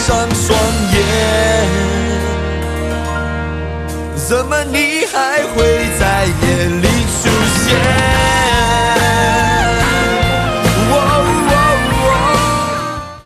上双眼，怎么你还会在夜里